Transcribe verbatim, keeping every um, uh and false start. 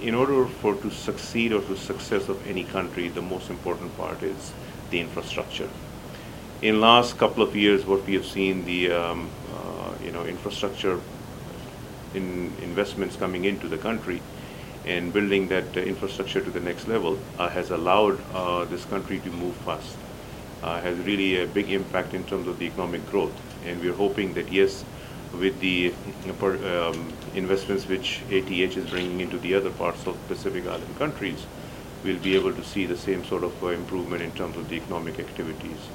in order for to succeed or to success of any country, the most important part is the infrastructure. In last couple of years, what we have seen, the um, uh, you know infrastructure in investments coming into the country and building that uh, infrastructure to the next level uh, has allowed uh, this country to move fast. Uh, has really a big impact in terms of the economic growth, and we're hoping that yes, with the um, investments which A T H is bringing into the other parts of Pacific Island countries, we'll be able to see the same sort of uh, improvement in terms of the economic activities.